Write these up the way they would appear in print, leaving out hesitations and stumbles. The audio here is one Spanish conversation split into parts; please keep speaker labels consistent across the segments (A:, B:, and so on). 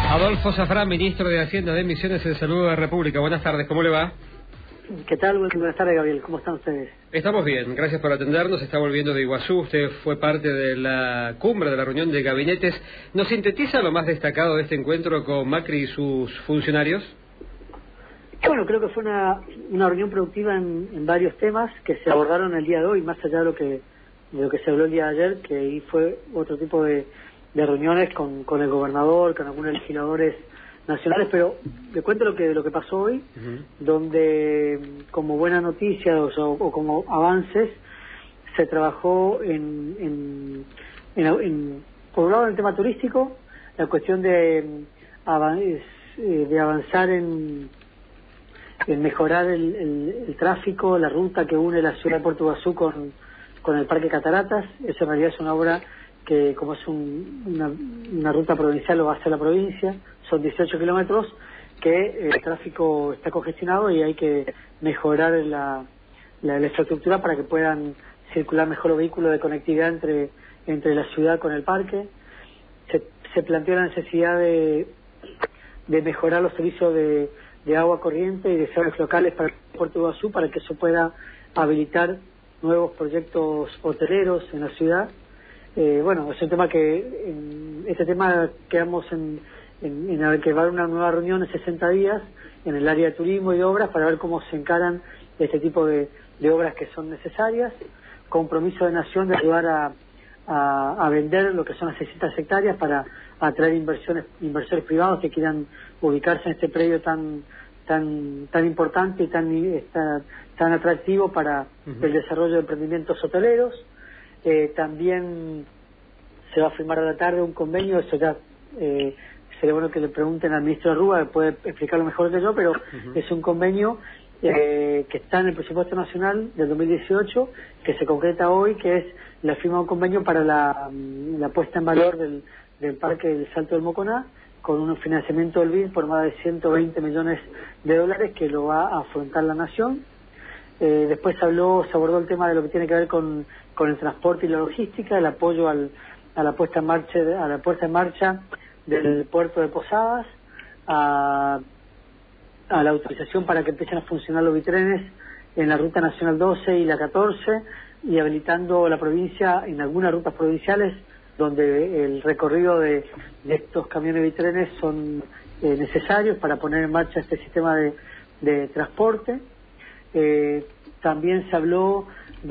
A: Adolfo Zafrán, ministro de Hacienda de Misiones, el saludo de la República. Buenas tardes, ¿cómo le va?
B: ¿Qué tal? Buenas tardes, Gabriel. ¿Cómo están ustedes?
A: Estamos bien, gracias por atendernos. Está volviendo de Iguazú, usted fue parte de la cumbre, de la reunión de gabinetes. ¿Nos sintetiza lo más destacado de este encuentro con Macri y sus funcionarios?
B: Bueno, creo que fue una reunión productiva en varios temas que se abordaron el día de hoy, más allá de lo que se habló el día de ayer, que ahí fue otro tipo de reuniones con el gobernador, con algunos legisladores nacionales, pero le cuento lo que pasó hoy, donde como buena noticia o como avances se trabajó por un lado en el tema turístico, la cuestión de avanzar en mejorar el tráfico, la ruta que une la ciudad de Puerto Iguazú con el Parque Cataratas. Eso en realidad es una obra que, como es una ruta provincial, lo va a hacer la provincia. Son 18 kilómetros que el tráfico está congestionado y hay que mejorar la infraestructura para que puedan circular mejor los vehículos de conectividad entre la ciudad con el parque. Se planteó la necesidad de mejorar los servicios de agua corriente y de servicios locales para Puerto Iguazú, para que eso pueda habilitar nuevos proyectos hoteleros en la ciudad. Bueno, es un tema este tema quedamos en que va a haber una nueva reunión en 60 días en el área de turismo y de obras para ver cómo se encaran este tipo de obras que son necesarias. Compromiso de Nación de ayudar a vender lo que son las 600 hectáreas para atraer inversores privados que quieran ubicarse en este predio tan importante y tan atractivo para el desarrollo de emprendimientos hoteleros. También se va a firmar a la tarde un convenio, eso ya sería bueno que le pregunten al ministro Arrúa, que puede explicarlo mejor que yo, pero es un convenio que está en el presupuesto nacional del 2018, que se concreta hoy, que es la firma de un convenio para la puesta en valor del Parque del Salto del Moconá, con un financiamiento del BID por más de 120 millones de dólares que lo va a afrontar la Nación. Después se abordó el tema de lo que tiene que ver con el transporte y la logística, el apoyo a la puesta en marcha del puerto de Posadas, a la autorización para que empiecen a funcionar los bitrenes en la Ruta Nacional 12 y la 14, y habilitando la provincia en algunas rutas provinciales donde el recorrido de estos camiones bitrenes son necesarios para poner en marcha este sistema de transporte. También se habló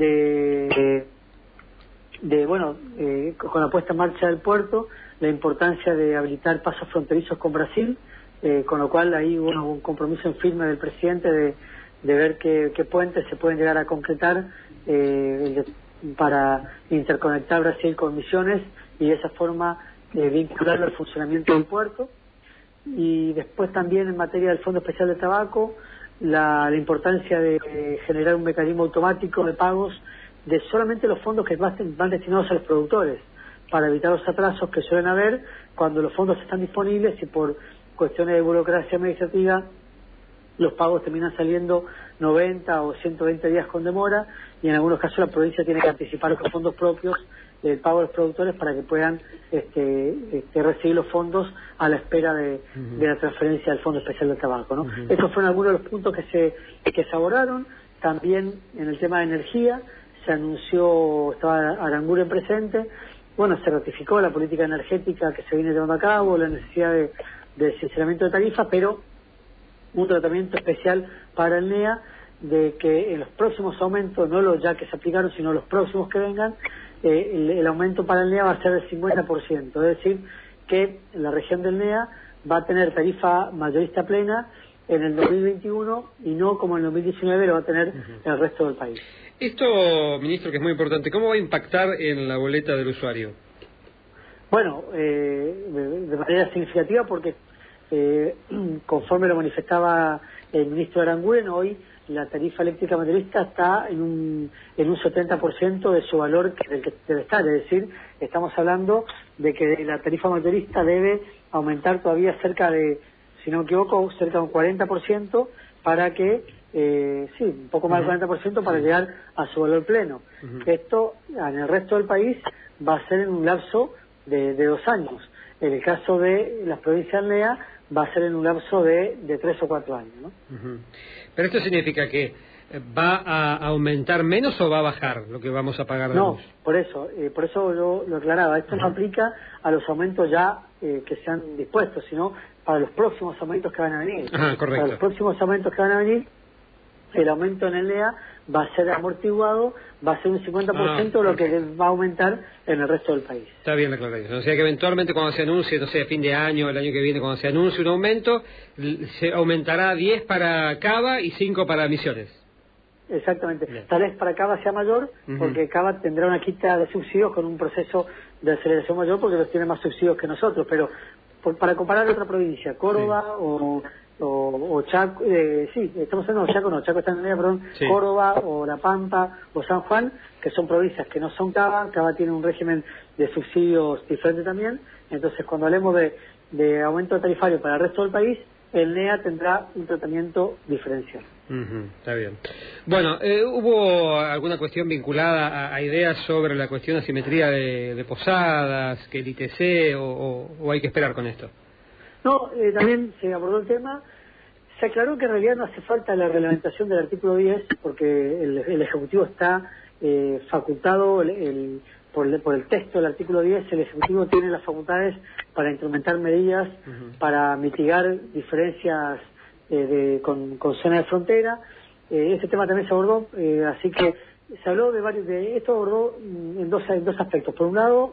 B: con la puesta en marcha del puerto, la importancia de habilitar pasos fronterizos con Brasil, con lo cual ahí hubo un compromiso en firme del presidente de ver qué puentes se pueden llegar a concretar para interconectar Brasil con Misiones y de esa forma vincularlo al funcionamiento del puerto. Y después también en materia del Fondo Especial de Tabaco, la importancia de generar un mecanismo automático de pagos de solamente los fondos que van destinados a los productores, para evitar los atrasos que suelen haber cuando los fondos están disponibles y por cuestiones de burocracia administrativa los pagos terminan saliendo 90 o 120 días con demora, y en algunos casos la provincia tiene que anticipar los fondos propios del pago de los productores para que puedan recibir los fondos a la espera de la transferencia del Fondo Especial del Tabaco, ¿no? Estos fueron algunos de los puntos que se abordaron. También en el tema de energía se anunció, estaba Aranguren presente, se ratificó la política energética que se viene llevando a cabo, la necesidad de sinceramiento de tarifas, pero un tratamiento especial para el NEA, de que en los próximos aumentos, no los ya que se aplicaron, sino los próximos que vengan, el aumento para el NEA va a ser del 50%, es decir, que la región del NEA va a tener tarifa mayorista plena en el 2021 y no como en el 2019 lo va a tener en el resto del país.
A: Esto, ministro, que es muy importante, ¿cómo va a impactar en la boleta del usuario?
B: Bueno, de manera significativa, porque conforme lo manifestaba el ministro Aranguren, hoy la tarifa eléctrica mayorista está en un 70% de su valor del que debe estar, es decir, estamos hablando de que la tarifa mayorista debe aumentar todavía cerca de, si no me equivoco, cerca de un 40% para que, un poco más del 40% para llegar a su valor pleno. Esto en el resto del país va a ser en un lapso de 2 años. En el caso de las provincias del NEA va a ser en un lapso de 3 o 4 años, ¿no?
A: Pero esto significa que ¿va a aumentar menos o va a bajar lo que vamos a pagar de luz?
B: No, por eso yo lo aclaraba. Esto no aplica a los aumentos ya que se han dispuesto, sino para los próximos aumentos que van a venir.
A: Correcto.
B: Para los próximos aumentos que van a venir, el aumento en el NEA va a ser amortiguado, va a ser un 50% lo que va a aumentar en el resto del país.
A: Está bien la aclaración. O sea que eventualmente cuando se anuncie, no sé, a fin de año, el año que viene, cuando se anuncie un aumento, se aumentará 10 para Cava y 5 para Misiones.
B: Exactamente.
A: Bien.
B: Tal vez para Cava sea mayor, porque Cava tendrá una quita de subsidios con un proceso de aceleración mayor, porque los tiene más subsidios que nosotros, pero para comparar otra provincia, Córdoba o Chaco, sí, estamos hablando de Chaco, no, Chaco está en el perdón,
A: sí.
B: Córdoba o La Pampa o San Juan, que son provincias que no son Cava tiene un régimen de subsidios diferente también, entonces cuando hablemos de aumento tarifario para el resto del país, el NEA tendrá un tratamiento diferencial.
A: Está bien. Bueno, ¿hubo alguna cuestión vinculada a ideas sobre la cuestión de asimetría de Posadas, que el ITC, o hay que esperar con esto?
B: No, también se abordó el tema. Se aclaró que en realidad no hace falta la reglamentación del artículo 10, porque el Ejecutivo está facultado por el texto del artículo 10, el Ejecutivo tiene las facultades para instrumentar medidas para mitigar diferencias con zonas de frontera. Este tema también se abordó, así que se habló de esto abordó en dos aspectos. Por un lado,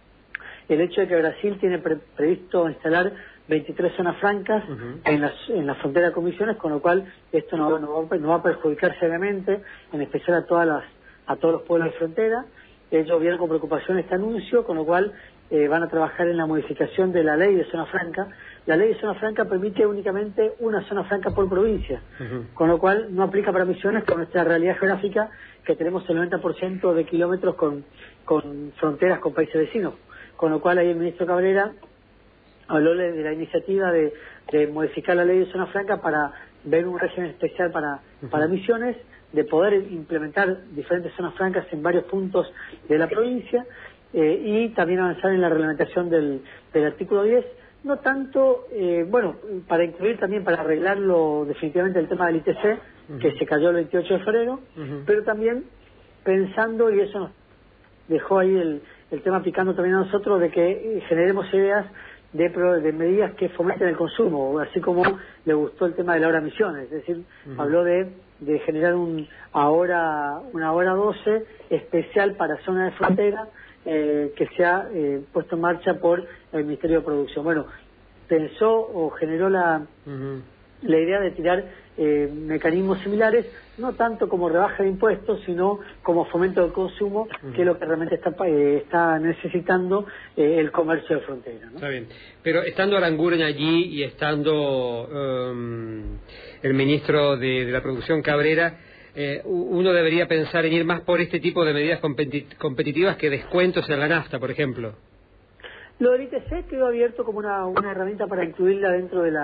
B: el hecho de que Brasil tiene previsto instalar 23 zonas francas en la frontera con Misiones, con lo cual esto no va a perjudicar seriamente, en especial a todos los pueblos de frontera. Ellos vieron con preocupación este anuncio, con lo cual van a trabajar en la modificación de la ley de zona franca. La ley de zona franca permite únicamente una zona franca por provincia, con lo cual no aplica para Misiones con nuestra realidad geográfica, que tenemos el 90% de kilómetros con fronteras con países vecinos, con lo cual ahí el ministro Cabrera habló de la iniciativa de modificar la ley de zona franca para ver un régimen especial para Misiones, de poder implementar diferentes zonas francas en varios puntos de la provincia, y también avanzar en la reglamentación del artículo 10, no tanto, para incluir también, para arreglarlo definitivamente el tema del ITC, que se cayó el 28 de febrero, pero también pensando, y eso nos dejó ahí el tema picando también a nosotros, de que generemos ideas de medidas que fomenten el consumo, así como le gustó el tema de la hora Misiones, es decir, habló de generar una hora 12 especial para zonas de frontera, que se ha puesto en marcha por el Ministerio de Producción. Bueno, pensó o generó la idea de tirar mecanismos similares, no tanto como rebaja de impuestos, sino como fomento del consumo, que es lo que realmente está necesitando el comercio de frontera, ¿no?
A: Está bien, pero estando Aranguren allí y estando el ministro de la Producción Cabrera, uno debería pensar en ir más por este tipo de medidas competitivas que descuentos en la nafta, por ejemplo.
B: Lo del ITC quedó abierto como una herramienta para incluirla dentro de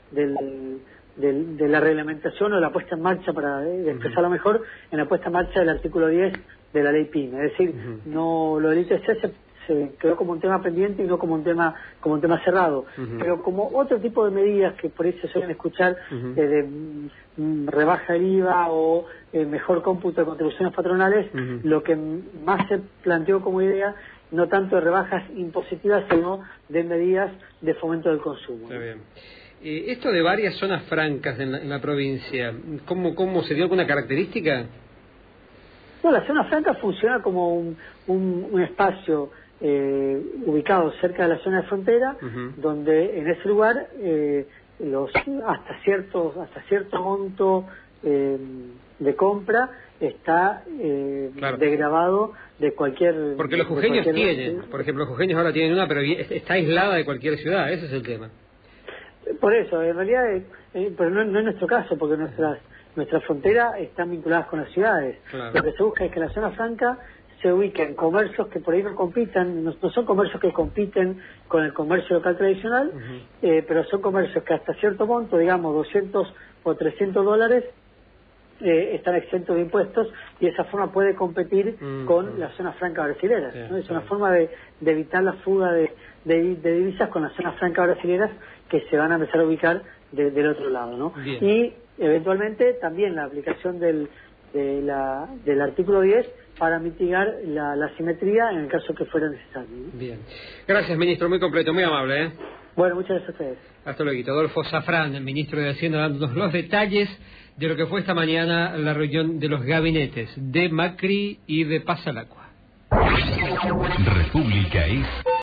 B: la reglamentación o la puesta en marcha, para expresarlo mejor, en la puesta en marcha del artículo 10 de la ley PIN. Es decir, no, lo del ITC se quedó como un tema pendiente y no como un tema cerrado, pero como otro tipo de medidas que por ahí se suelen escuchar, de rebaja del IVA o mejor cómputo de contribuciones patronales, lo que más se planteó como idea, no tanto de rebajas impositivas, sino de medidas de fomento del consumo.
A: Está bien. Esto de varias zonas francas en la provincia, ¿cómo se dio alguna característica?
B: No, la zona franca funciona como un espacio ubicado cerca de la zona de frontera, donde en ese lugar hasta cierto monto de compra está desgravado de cualquier...
A: Porque los jujeños tienen, por ejemplo, los jujeños ahora tienen una, pero está aislada de cualquier ciudad, ese es el tema.
B: Por eso, en realidad, pero no es nuestro caso, porque nuestras fronteras están vinculadas con las ciudades. Claro. Lo que se busca es que la zona franca se ubiquen comercios que por ahí no compitan, no son comercios que compiten con el comercio local tradicional, pero son comercios que hasta cierto monto, digamos $200 o $300, están exentos de impuestos y de esa forma puede competir con las zonas francas brasileras, ¿no? Es una forma de evitar la fuga de divisas con las zonas francas brasileras que se van a empezar a ubicar del otro lado, ¿no? Y eventualmente también la aplicación del artículo 10 para mitigar la asimetría en el caso que fuera necesario, ¿no?
A: Bien. Gracias, ministro, muy completo, muy amable, ¿eh?
B: Bueno, muchas gracias a ustedes.
A: Hasta luego. Adolfo Safrán, el ministro de Hacienda, dándonos los detalles de lo que fue esta mañana la reunión de los gabinetes de Macri y de Paz al Agua.
C: República es